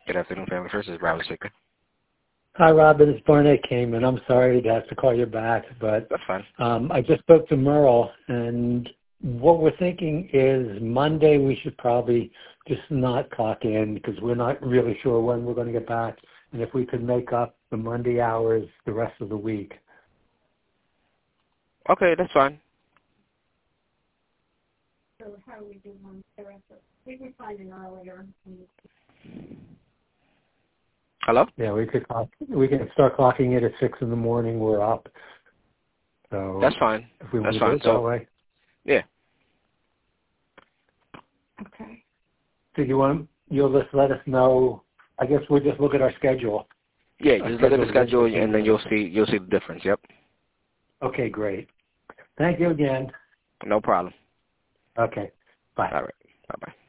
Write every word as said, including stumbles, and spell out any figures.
Good afternoon, Family First. This is Robert Sicker. Hi, Robin. It's Barnett Kamen. I'm sorry to have to call you back, but That's fine. um, I just spoke to Merle, and what we're thinking is Monday we should probably just not clock in because we're not really sure when we're going to get back, and if we could make up the Monday hours the rest of the week. Okay, that's fine. So how do we do on the rest of we can find an earlier. Hello? Yeah, we could clock, we can start clocking it at six in the morning. We're up. So That's fine. If we That's want to do fine. it So, that way. yeah. Okay. So you want you'll just let us know. I guess we'll just look at our schedule. Yeah, Our just look at the schedule, schedule and then you'll see you'll see the difference. Yep. Okay, great. Thank you again. No problem. Okay, bye. All right. Bye-bye.